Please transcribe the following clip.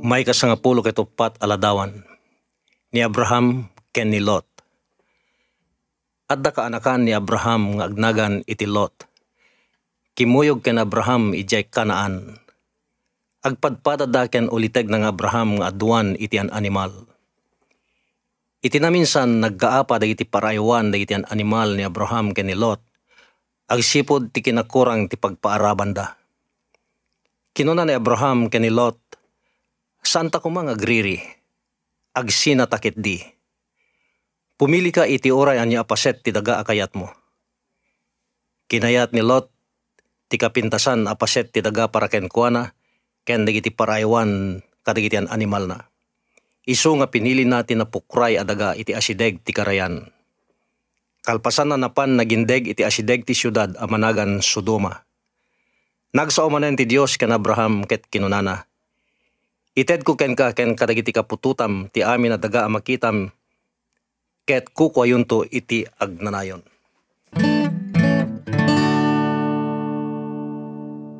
May kasangapulo katupat aladawan ni Abraham ken ni Lot. Adda kaanakan ni Abraham nga agnagan iti Lot. Kimuyog ken Abraham ijay Kanaan. Agpadpadada ken uliteg ng Abraham nga aduan iti an animal. Iti naminsan naggaapa dagiti paraywan dagiti an animal ni Abraham ken ni Lot. Agsipod ti kinakurang ti pagpaaraban da. Kinuna ni Abraham ken ni Lot, saan ta kumang agriri, agsina takit di. Pumili ka iti oray anya apaset ti daga akayat mo. Kinayat ni Lot, ti kapintasan apaset ti daga para ken kuana, ken dagiti paraywan kadagiti an animal na. Isu nga pinili natin na pukray adaga iti asideg ti karayan. Kalpasan na napan nagindeg iti asideg ti syudad a managan Sodoma. Nagsaumanen ti Dios ken Abraham ket kinunana. Ited ko ken ka ken kadagiti kapututam ti amin a daga a makitam ket kukuayunto iti agnanayon.